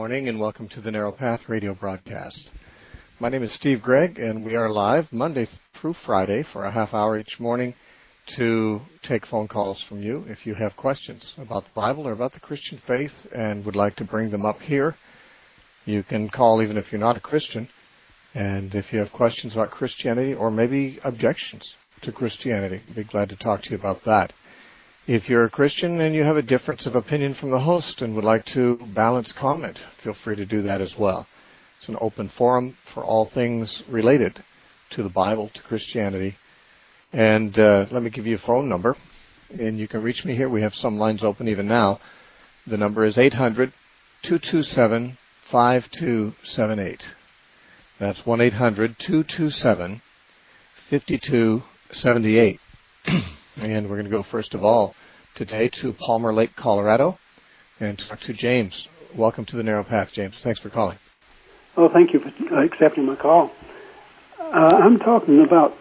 morning and welcome to the Narrow Path radio broadcast. My name is Steve Gregg and we are live Monday through Friday for a half hour each morning to take phone calls from you. If you have questions about the Bible or about the Christian faith and would like to bring them up here, you can call even if you're not a Christian. And if you have questions about Christianity or maybe objections to Christianity, I'd be glad to talk to you about that. If you're a Christian and you have a difference of opinion from the host and would like to balance comment, feel free to do that as well. It's an open forum for all things related to the Bible, to Christianity. And let me give you a phone number, and you can reach me here. We have some lines open even now. The number is 800-227-5278. That's 1-800-227-5278. And we're going to go first of all today to Palmer Lake, Colorado, and talk to James. Welcome to the Narrow Path, James. Thanks for calling. Oh, thank you for accepting my call. I'm talking about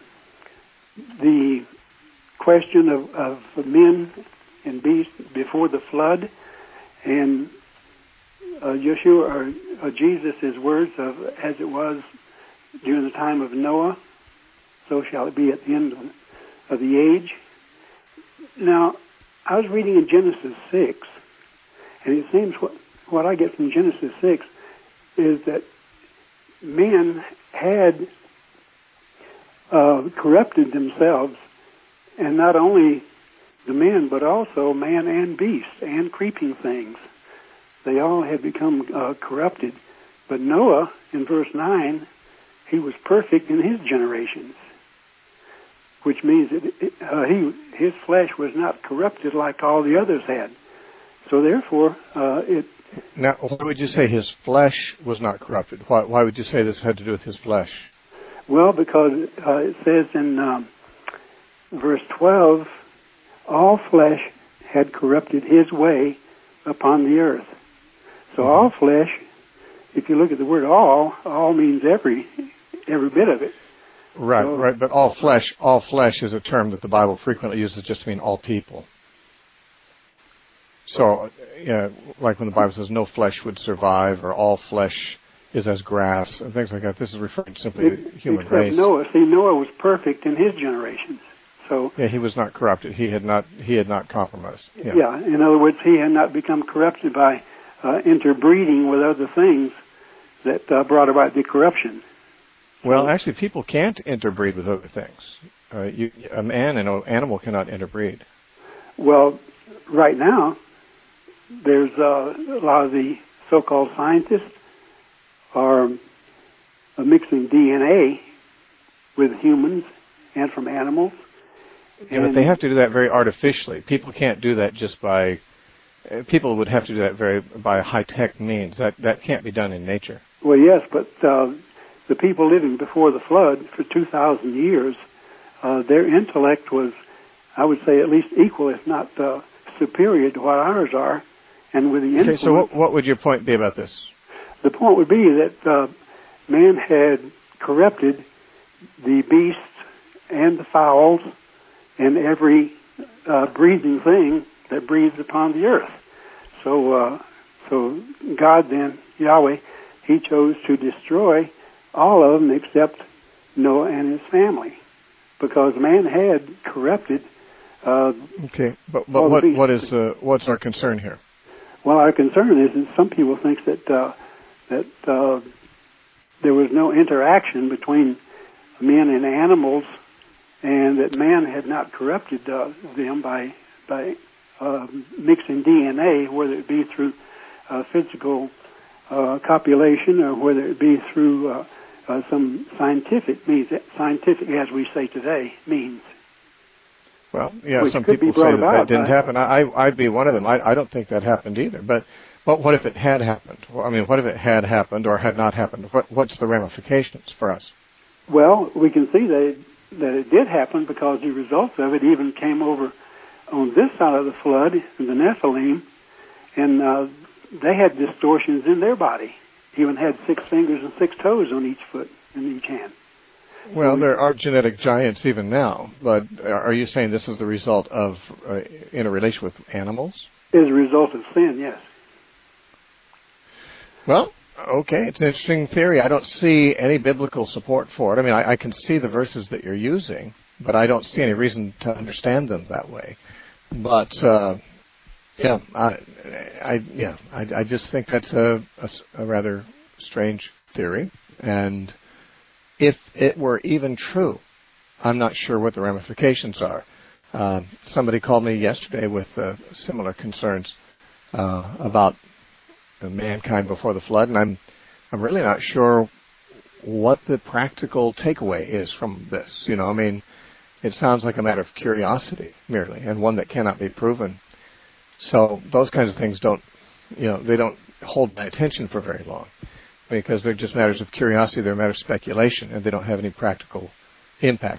the question of men and beasts before the flood, and Yeshua or Jesus' words of as it was during the time of Noah, so shall it be at the end of the age. Now, I was reading in Genesis 6, and it seems what I get from Genesis 6 is that men had corrupted themselves, and not only the men, but also man and beast and creeping things. They all had become corrupted. But Noah, in verse 9, he was perfect in his generations, which means that his flesh was not corrupted like all the others had. So therefore, Now, why would you say his flesh was not corrupted? Why would you say this had to do with his flesh? Well, because it says in verse 12, all flesh had corrupted his way upon the earth. So all flesh, if you look at the word all means every bit of it. Right, so, right. But all flesh is a term that the Bible frequently uses just to mean all people. So, like when the Bible says no flesh would survive, or all flesh is as grass, and things like that, this is referring simply to human race. Noah. See, Noah was perfect in his generations. So yeah, he was not corrupted. He had not compromised. Yeah, in other words, he had not become corrupted by interbreeding with other things that brought about the corruption. Well, actually, people can't interbreed with other things. A man and an animal cannot interbreed. Well, right now, there's a lot of the so-called scientists are mixing DNA with humans and from animals. Yeah, but they have to do that very artificially. People can't do that just by... People would have to do that by high-tech means. That can't be done in nature. Well, yes, but the people living before the flood for 2,000 years, their intellect was, I would say, at least equal, if not superior to what ours are. And with the influence... Okay, so what would your point be about this? The point would be that man had corrupted the beasts and the fowls and every breathing thing that breathes upon the earth. So God then, Yahweh, he chose to destroy all of them except Noah and his family, because man had corrupted. Okay, but what's our concern here? Well, our concern is that some people think that there was no interaction between men and animals, and that man had not corrupted them by mixing DNA, whether it be through physical copulation or whether it be through some scientific means, scientific, as we say today, means. Well, yeah, some people say that didn't happen. I'd be one of them. I don't think that happened either. But what if it had happened? Well, I mean, what if it had happened or had not happened? What's the ramifications for us? Well, we can see that it did happen, because the results of it even came over on this side of the flood, in the Nephilim, and they had distortions in their body. Even had 6 fingers and 6 toes on each foot and each hand. Well, there are genetic giants even now, but are you saying this is the result of interrelation with animals? It is a result of sin, yes. Well, okay, it's an interesting theory. I don't see any biblical support for it. I mean, I can see the verses that you're using, but I don't see any reason to understand them that way. But I just think that's a rather strange theory. And if it were even true, I'm not sure what the ramifications are. Somebody called me yesterday with similar concerns about mankind before the flood, and I'm really not sure what the practical takeaway is from this. I mean, it sounds like a matter of curiosity merely, and one that cannot be proven. So those kinds of things don't hold my attention for very long, because they're just matters of curiosity, they're a matter of speculation, and they don't have any practical impact.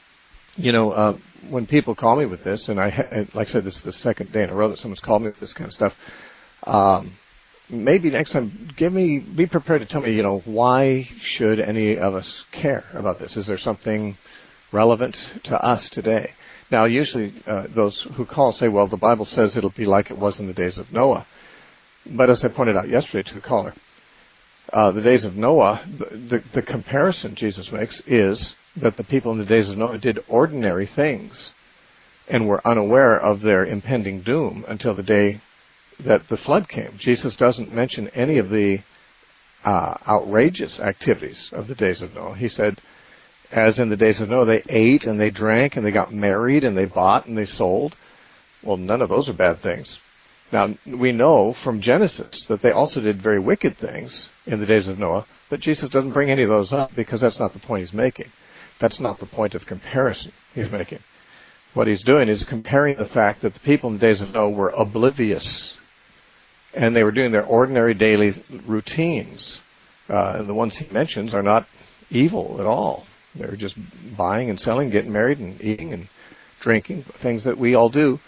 When people call me with this, and like I said, this is the second day in a row that someone's called me with this kind of stuff, maybe next time, be prepared to tell me, why should any of us care about this? Is there something relevant to us today? Now, usually those who call say, well, the Bible says it'll be like it was in the days of Noah. But as I pointed out yesterday to a caller, the days of Noah, the comparison Jesus makes is that the people in the days of Noah did ordinary things and were unaware of their impending doom until the day that the flood came. Jesus doesn't mention any of the outrageous activities of the days of Noah. He said, as in the days of Noah, they ate and they drank and they got married and they bought and they sold. Well, none of those are bad things. Now, we know from Genesis that they also did very wicked things in the days of Noah, but Jesus doesn't bring any of those up because that's not the point he's making. That's not the point of comparison he's making. What he's doing is comparing the fact that the people in the days of Noah were oblivious and they were doing their ordinary daily routines. And the ones he mentions are not evil at all. They're just buying and selling, getting married and eating and drinking, things that we all do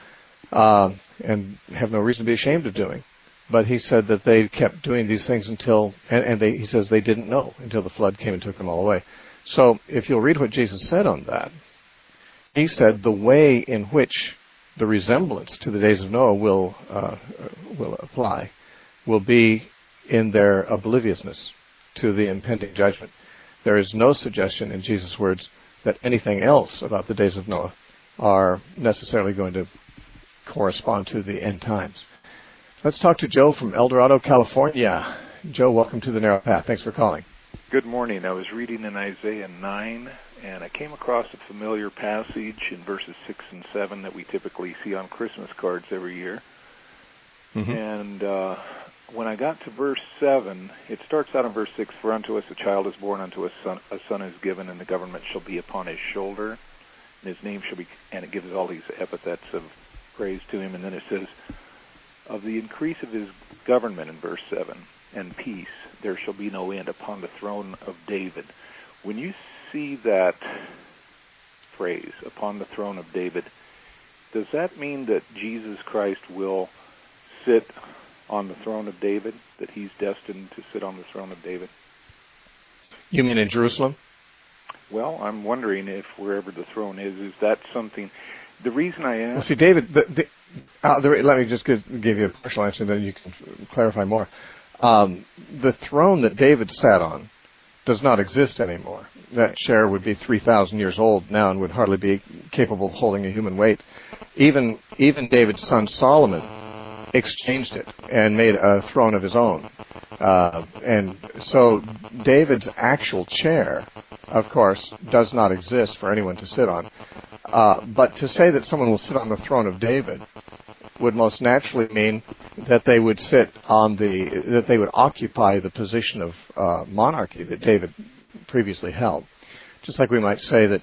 and have no reason to be ashamed of doing. But he said that they kept doing these things until, he says they didn't know until the flood came and took them all away. So if you'll read what Jesus said on that, he said the way in which the resemblance to the days of Noah will apply will be in their oblivioususness to the impending judgment. There is no suggestion in Jesus' words that anything else about the days of Noah are necessarily going to correspond to the end times. Let's talk to Joe from El Dorado, California. Joe, welcome to the Narrow Path. Thanks for calling. Good morning. I was reading in Isaiah 9, and I came across a familiar passage in verses 6 and 7 that we typically see on Christmas cards every year. Mm-hmm. And when I got to verse 7, it starts out in verse 6, "For unto us a child is born, unto us a son is given, and the government shall be upon his shoulder, and his name shall be," and it gives all these epithets of praise to him, and then it says, "Of the increase of his government," in verse 7, "and peace, there shall be no end upon the throne of David." When you see that phrase, "upon the throne of David," does that mean that Jesus Christ will sit on the throne of David, that he's destined to sit on the throne of David? You mean in Jerusalem? Well, I'm wondering if wherever the throne is that something... The reason I ask... Well, see, David, let me just give you a partial answer, then you can clarify more. The throne that David sat on does not exist anymore. That chair would be 3,000 years old now and would hardly be capable of holding a human weight. Even David's son Solomon exchanged it and made a throne of his own. And so David's actual chair, of course, does not exist for anyone to sit on. But to say that someone will sit on the throne of David would most naturally mean that they would that they would occupy the position of monarchy that David previously held. Just like we might say that,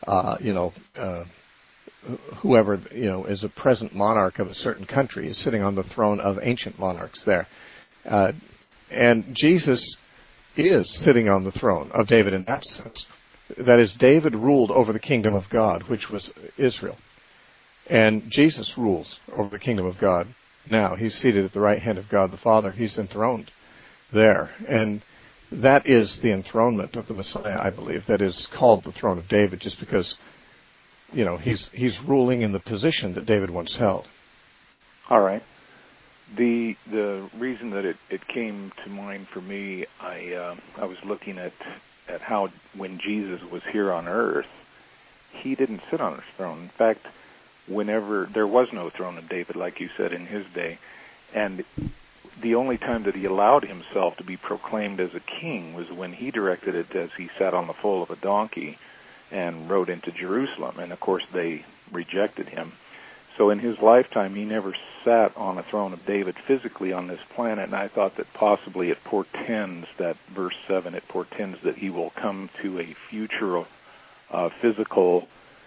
whoever is a present monarch of a certain country is sitting on the throne of ancient monarchs there. And Jesus is sitting on the throne of David in that sense. That is, David ruled over the kingdom of God, which was Israel. And Jesus rules over the kingdom of God now. He's seated at the right hand of God the Father. He's enthroned there. And that is the enthronement of the Messiah, I believe, that is called the throne of David, just because, he's ruling in the position that David once held. All right. The reason that it came to mind for me, I was looking at how when Jesus was here on earth, he didn't sit on his throne. In fact, whenever there was no throne of David, like you said, in his day, and the only time that he allowed himself to be proclaimed as a king was when he directed it as he sat on the foal of a donkey and rode into Jerusalem. And of course they rejected him. So in his lifetime, he never sat on a throne of David physically on this planet, and I thought that possibly it portends, that verse 7, it portends that he will come to a future physical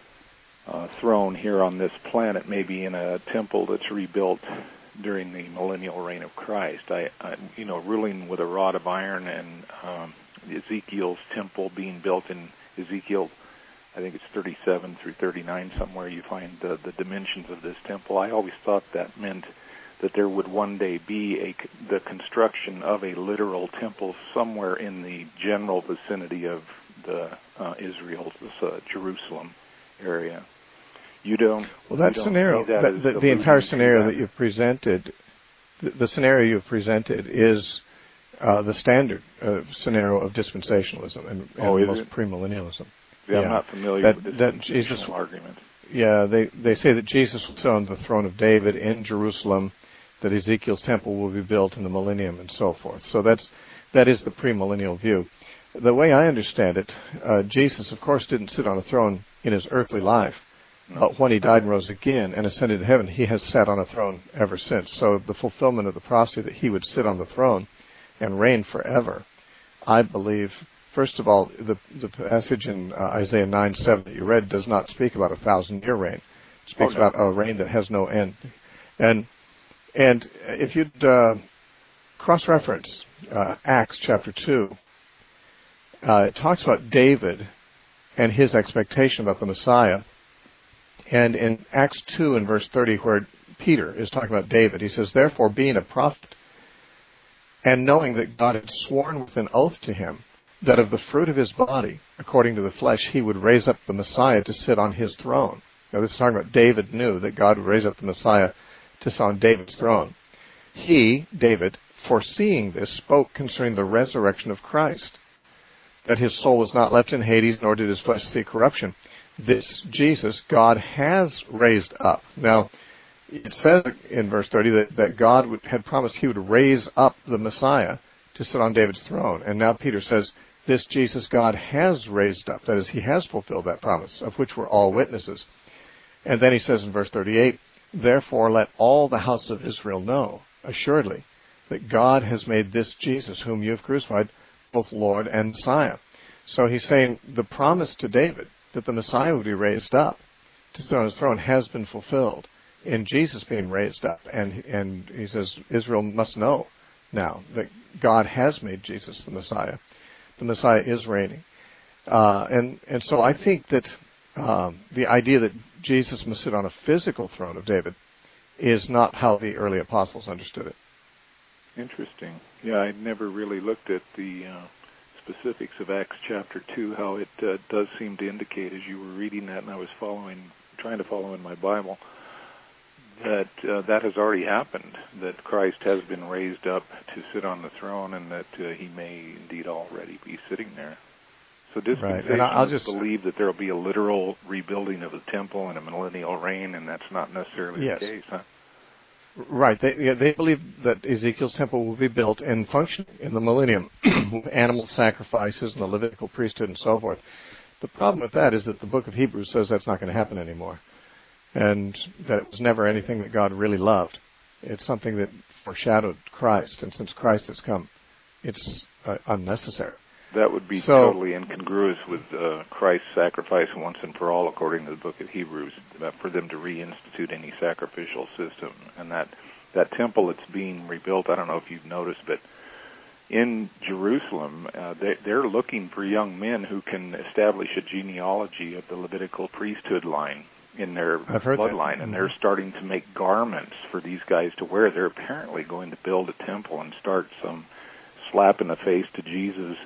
throne here on this planet, maybe in a temple that's rebuilt during the millennial reign of Christ. Ruling with a rod of iron, and Ezekiel's temple being built in Ezekiel, I think it's 37 through 39 somewhere, you find the dimensions of this temple. I always thought that meant that there would one day be the construction of a literal temple somewhere in the general vicinity of the Israel, Jerusalem area. You don't. Well, that scenario, the entire scenario that you've presented, the scenario you've presented is the standard scenario of dispensationalism and most premillennialism. Yeah, I'm not familiar with this Jesus argument. Yeah, they say that Jesus will sit on the throne of David in Jerusalem, that Ezekiel's temple will be built in the millennium, and so forth. So that is the premillennial view. The way I understand it, Jesus, of course, didn't sit on a throne in his earthly life. No. But when he died and rose again and ascended to heaven, he has sat on a throne ever since. So the fulfillment of the prophecy that he would sit on the throne and reign forever, I believe. First of all, the passage in Isaiah 9:7 that you read does not speak about a 1,000-year reign. It speaks about a reign that has no end. And if you'd cross-reference Acts chapter 2, it talks about David and his expectation about the Messiah. And in Acts 2 and verse 30, where Peter is talking about David, he says, "Therefore, being a prophet, and knowing that God had sworn with an oath to him, that of the fruit of his body, according to the flesh, he would raise up the Messiah to sit on his throne." Now, this is talking about David knew that God would raise up the Messiah to sit on David's throne. He, David, foreseeing this, spoke concerning the resurrection of Christ, that his soul was not left in Hades, nor did his flesh see corruption. This Jesus God has raised up. Now, it says in verse 30 that God had promised he would raise up the Messiah to sit on David's throne. And now Peter says, this Jesus God has raised up. That is, he has fulfilled that promise, of which we're all witnesses. And then he says in verse 38, "Therefore let all the house of Israel know, assuredly, that God has made this Jesus, whom you have crucified, both Lord and Messiah." So he's saying the promise to David that the Messiah would be raised up to sit on his throne has been fulfilled in Jesus being raised up. And he says Israel must know now that God has made Jesus the Messiah. The Messiah is reigning. And so I think that the idea that Jesus must sit on a physical throne of David is not how the early apostles understood it. Interesting. Yeah, I'd never really looked at the specifics of Acts chapter 2, how it does seem to indicate, as you were reading that and I was trying to follow in my Bible, that that has already happened, that Christ has been raised up to sit on the throne, and that he may indeed already be sitting there. So dispensationalists believe that there will be a literal rebuilding of the temple and a millennial reign, and that's not necessarily the case, huh? Right. They believe that Ezekiel's temple will be built and function in the millennium with animal sacrifices and the Levitical priesthood and so forth. The problem with that is that the book of Hebrews says that's not going to happen anymore, and that it was never anything that God really loved. It's something that foreshadowed Christ, and since Christ has come, it's unnecessary. That would be totally incongruous with Christ's sacrifice once and for all, according to the book of Hebrews, for them to reinstitute any sacrificial system. And that temple that's being rebuilt, I don't know if you've noticed, but in Jerusalem, they're looking for young men who can establish a genealogy of the Levitical priesthood line in their bloodline, and they're starting to make garments for these guys to wear. They're apparently going to build a temple and start some slap in the face to Jesus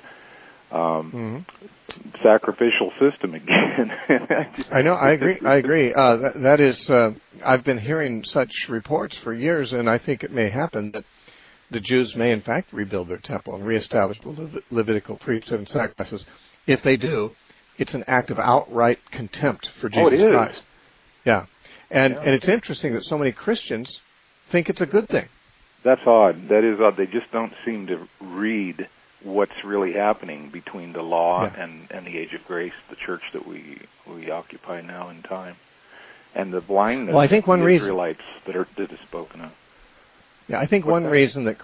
sacrificial system again. I know. I agree. That is I've been hearing such reports for years, and I think it may happen that the Jews may in fact rebuild their temple and reestablish the Levitical priesthood and sacrifices. If they do, it's an act of outright contempt for Jesus Christ. Yeah. And it's interesting that so many Christians think it's a good thing. That's odd. That is odd. They just don't seem to read what's really happening between the law and the age of grace, the church that we occupy now in time, and the blindness of the Israelites that is spoken of. Yeah, I think one reason I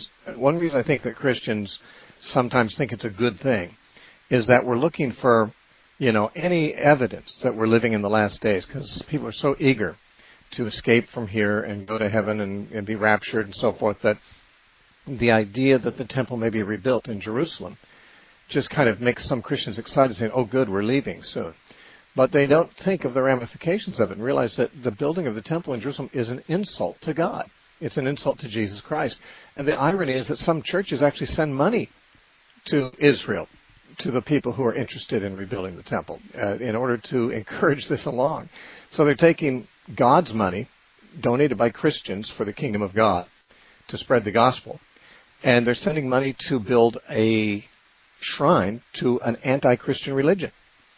think that Christians sometimes think it's a good thing is that we're looking for, any evidence that we're living in the last days, because people are so eager to escape from here and go to heaven and be raptured and so forth, that the idea that the temple may be rebuilt in Jerusalem just kind of makes some Christians excited, saying, oh good, we're leaving soon. But they don't think of the ramifications of it and realize that the building of the temple in Jerusalem is an insult to God. It's an insult to Jesus Christ. And the irony is that some churches actually send money to Israel, to the people who are interested in rebuilding the temple, in order to encourage this along. So they're taking God's money, donated by Christians for the kingdom of God, to spread the gospel. And they're sending money to build a shrine to an anti-Christian religion.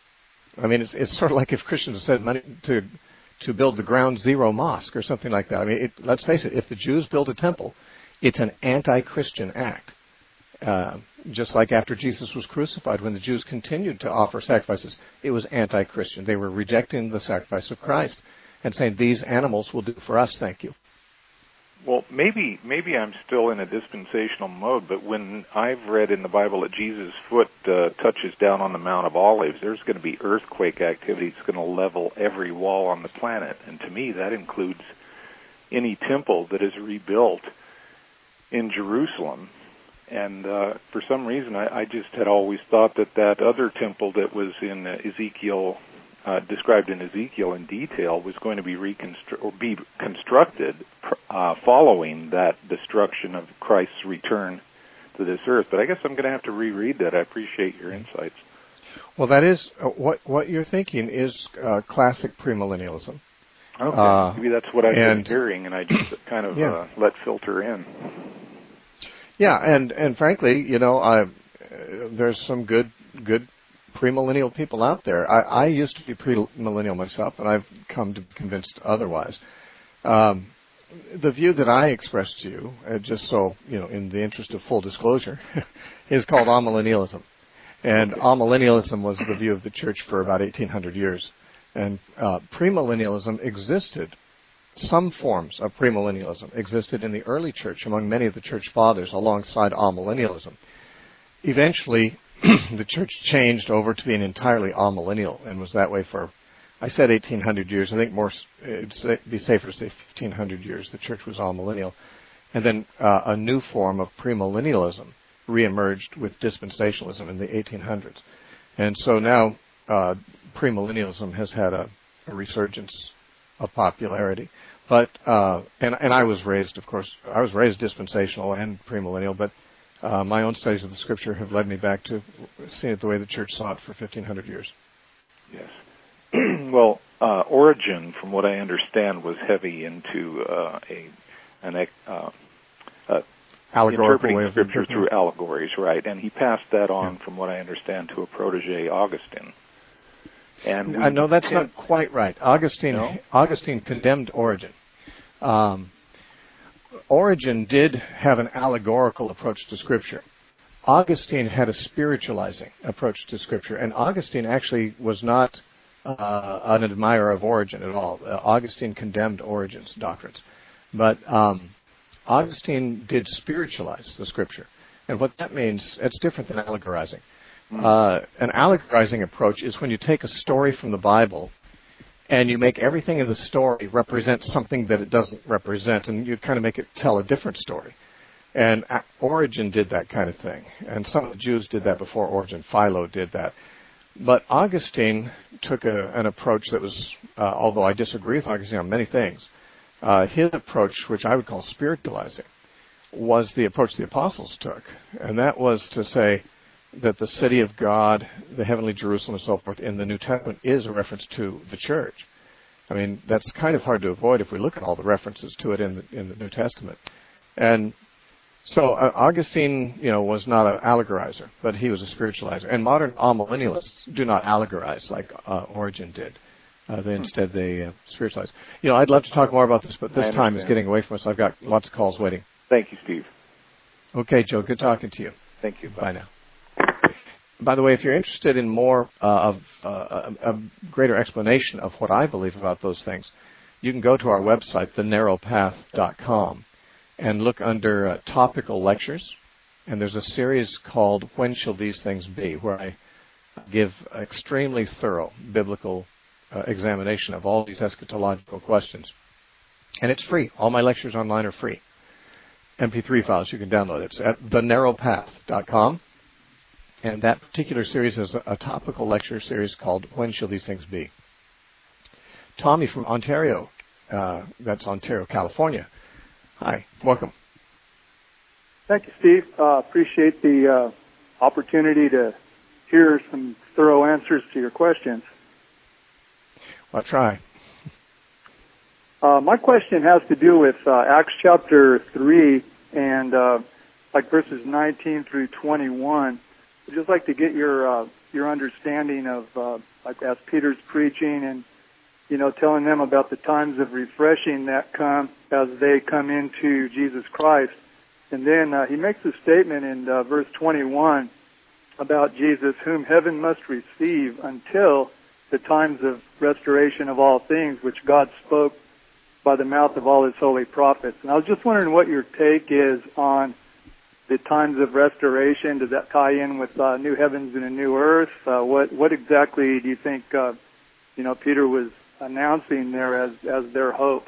I mean, it's sort of like if Christians sent money to build the Ground Zero Mosque or something like that. I mean, let's face it, if the Jews build a temple, it's an anti-Christian act. Just like after Jesus was crucified, when the Jews continued to offer sacrifices, it was anti-Christian. They were rejecting the sacrifice of Christ and saying, these animals will do for us, thank you. Well, maybe I'm still in a dispensational mode, but when I've read in the Bible that Jesus' foot touches down on the Mount of Olives, there's going to be earthquake activity that's going to level every wall on the planet. And to me, that includes any temple that is rebuilt in Jerusalem. And for some reason, I just had always thought that other temple that was in Ezekiel, described in Ezekiel in detail, was going to be constructed following that destruction of Christ's return to this earth. But I guess I'm going to have to reread that. I appreciate your insights. Well, that is what you're thinking is classic premillennialism. Okay, maybe that's what I've been hearing, and I just kind of let filter in. Yeah, and frankly, there's some good premillennial people out there. I used to be premillennial myself, and I've come to be convinced otherwise. The view that I expressed to you, just so, in the interest of full disclosure, is called amillennialism. And amillennialism was the view of the church for about 1,800 years. And premillennialism existed. Some forms of premillennialism existed in the early church among many of the church fathers alongside amillennialism. Eventually, the church changed over to being entirely amillennial and was that way for, I said 1,800 years. I think it'd be safer to say 1,500 years. The church was amillennial. And then a new form of premillennialism reemerged with dispensationalism in the 1800s. And so now premillennialism has had a resurgence of popularity. But and I was raised, of course, dispensational and premillennial, but my own studies of the Scripture have led me back to seeing it the way the church saw it for 1,500 years. Yes. Well, Origen, from what I understand, was heavy into allegorical way of Scripture through allegories, right? And he passed that on, from what I understand, to a protege, Augustine. And no, that's not quite right. Augustine condemned Origen. Origen did have an allegorical approach to Scripture. Augustine had a spiritualizing approach to Scripture, and Augustine actually was not an admirer of Origen at all. Augustine condemned Origen's doctrines. But Augustine did spiritualize the Scripture. And what that means, it's different than allegorizing. An allegorizing approach is when you take a story from the Bible and you make everything in the story represent something that it doesn't represent, and you kind of make it tell a different story. And Origen did that kind of thing. And some of the Jews did that before Origen. Philo did that. But Augustine took an approach that was, although I disagree with Augustine on many things, his approach, which I would call spiritualizing, was the approach the apostles took. And that was to say that the city of God, the heavenly Jerusalem and so forth in the New Testament is a reference to the church. I mean, that's kind of hard to avoid if we look at all the references to it in the New Testament. And so Augustine, was not an allegorizer, but he was a spiritualizer. And modern amillennialists do not allegorize like Origen did. Instead they spiritualize. I'd love to talk more about this, but this time is getting away from us. I've got lots of calls waiting. Thank you, Steve. Okay, Joe, good talking to you. Thank you. Bye now. By the way, if you're interested in more of a greater explanation of what I believe about those things, you can go to our website, thenarrowpath.com, and look under topical lectures. And there's a series called When Shall These Things Be, where I give extremely thorough biblical examination of all these eschatological questions. And it's free. All my lectures online are free. MP3 files, you can download it. It's at thenarrowpath.com. And that particular series is a topical lecture series called When Shall These Things Be? Tommy from Ontario, that's Ontario, California. Hi, welcome. Thank you, Steve. Appreciate the opportunity to hear some thorough answers to your questions. I'll try. My question has to do with Acts chapter 3 and verses 19 through 21. I'd just like to get your understanding of as Peter's preaching and telling them about the times of refreshing that come as they come into Jesus Christ. And then he makes a statement in verse 21 about Jesus, whom heaven must receive until the times of restoration of all things, which God spoke by the mouth of all his holy prophets. And I was just wondering what your take is on the times of restoration. Does that tie in with new heavens and a new earth? What exactly do you think Peter was announcing there as their hope?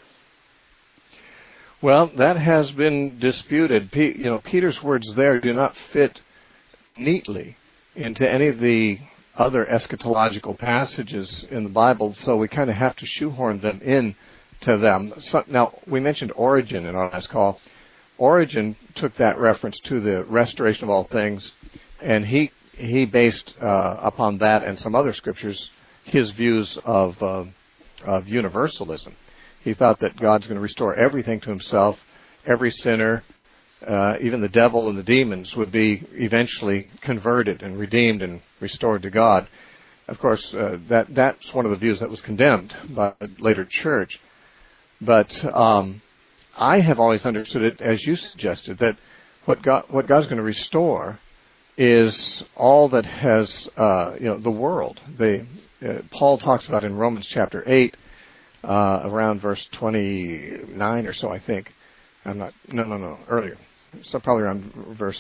Well, that has been disputed. Peter's words there do not fit neatly into any of the other eschatological passages in the Bible, so we kind of have to shoehorn them in to them. So, now, we mentioned Origen in our last call. Origen took that reference to the restoration of all things, and he based upon that and some other scriptures his views of universalism. He thought that God's going to restore everything to himself. Every sinner, even the devil and the demons, would be eventually converted and redeemed and restored to God. Of course, that's one of the views that was condemned by the later church. But I have always understood it, as you suggested, that what God's going to restore is all that has, the world. Paul talks about in Romans chapter 8, around verse 29 or so, I think. Earlier. So probably around verse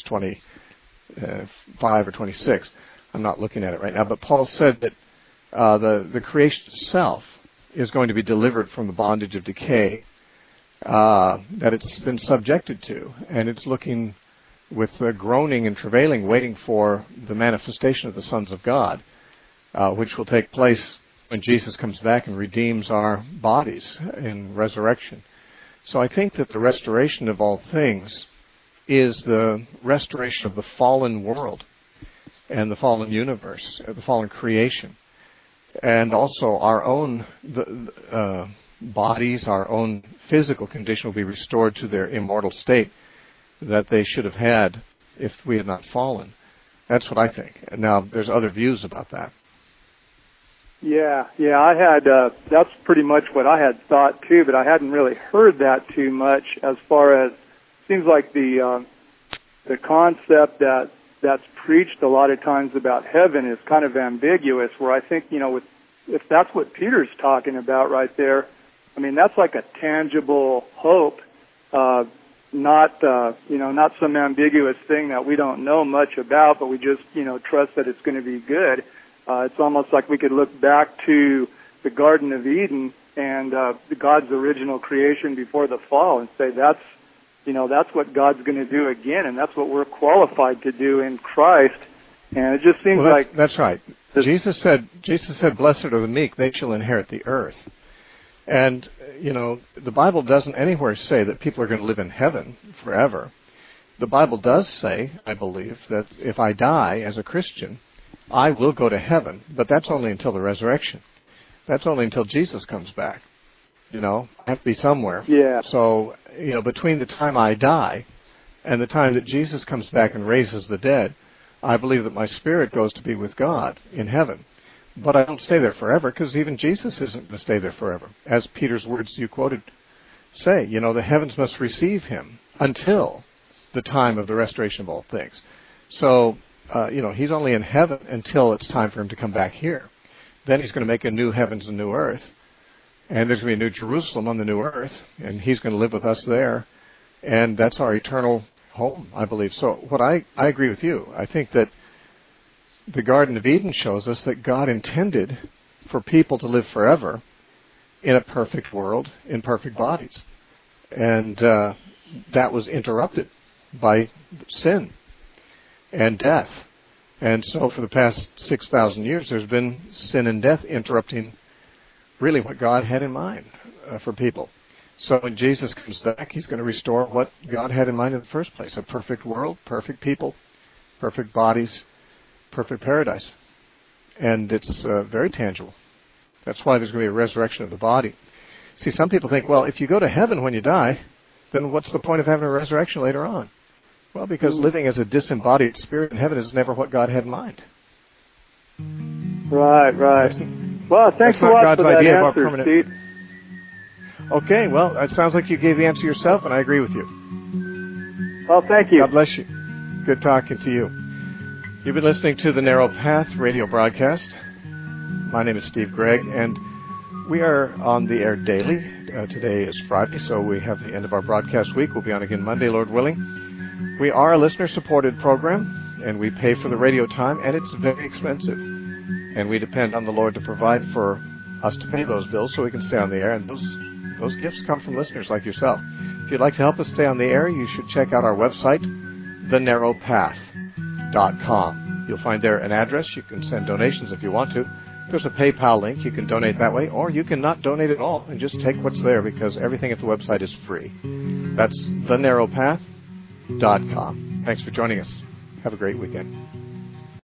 25 or 26. I'm not looking at it right now. But Paul said that the creation itself is going to be delivered from the bondage of decay that it's been subjected to. And it's looking with groaning and travailing, waiting for the manifestation of the sons of God, which will take place when Jesus comes back and redeems our bodies in resurrection. So I think that the restoration of all things is the restoration of the fallen world and the fallen universe, the fallen creation. And also our own bodies, our own physical condition will be restored to their immortal state that they should have had if we had not fallen. That's what I think. Now, there's other views about that. Yeah, I had, that's pretty much what I had thought too, but I hadn't really heard that too much as far as, seems like the concept that's preached a lot of times about heaven is kind of ambiguous, where I think, if that's what Peter's talking about right there, I mean, that's like a tangible hope, not some ambiguous thing that we don't know much about, but we just, trust that it's going to be good. It's almost like we could look back to the Garden of Eden and God's original creation before the fall and say that's what God's going to do again, and that's what we're qualified to do in Christ. And it just seems like that's right. Jesus said, "Blessed are the meek; they shall inherit the earth." And the Bible doesn't anywhere say that people are going to live in heaven forever. The Bible does say, I believe, that if I die as a Christian, I will go to heaven, but that's only until the resurrection. That's only until Jesus comes back. I have to be somewhere. Yeah. So, between the time I die and the time that Jesus comes back and raises the dead, I believe that my spirit goes to be with God in heaven. But I don't stay there forever, because even Jesus isn't going to stay there forever. As Peter's words you quoted say, the heavens must receive him until the time of the restoration of all things. So, he's only in heaven until it's time for him to come back here. Then he's going to make a new heavens and new earth. And there's going to be a new Jerusalem on the new earth. And he's going to live with us there. And that's our eternal home, I believe. So what I agree with you. I think that the Garden of Eden shows us that God intended for people to live forever in a perfect world, in perfect bodies. And that was interrupted by sin and death. And so for the past 6,000 years, there's been sin and death interrupting really what God had in mind for people. So when Jesus comes back, he's going to restore what God had in mind in the first place, a perfect world, perfect people, perfect bodies, perfect paradise. And it's very tangible. That's why there's going to be a resurrection of the body. See, some people think, well, if you go to heaven when you die, then what's the point of having a resurrection later on? Well, because living as a disembodied spirit in heaven is never what God had in mind. Right. Well, thanks a lot for that answer, Steve. Okay, well, it sounds like you gave the answer yourself, and I agree with you. Well, thank you. God bless you. Good talking to you. You've been listening to the Narrow Path radio broadcast. My name is Steve Gregg, and we are on the air daily. Today is Friday, so we have the end of our broadcast week. We'll be on again Monday, Lord willing. We are a listener-supported program, and we pay for the radio time, and it's very expensive. And we depend on the Lord to provide for us to pay those bills so we can stay on the air, and those gifts come from listeners like yourself. If you'd like to help us stay on the air, you should check out our website, thenarrowpath.com. You'll find there an address. You can send donations if you want to. There's a PayPal link. You can donate that way, or you can not donate at all and just take what's there, because everything at the website is free. That's thenarrowpath.com. Thanks for joining us. Have a great weekend.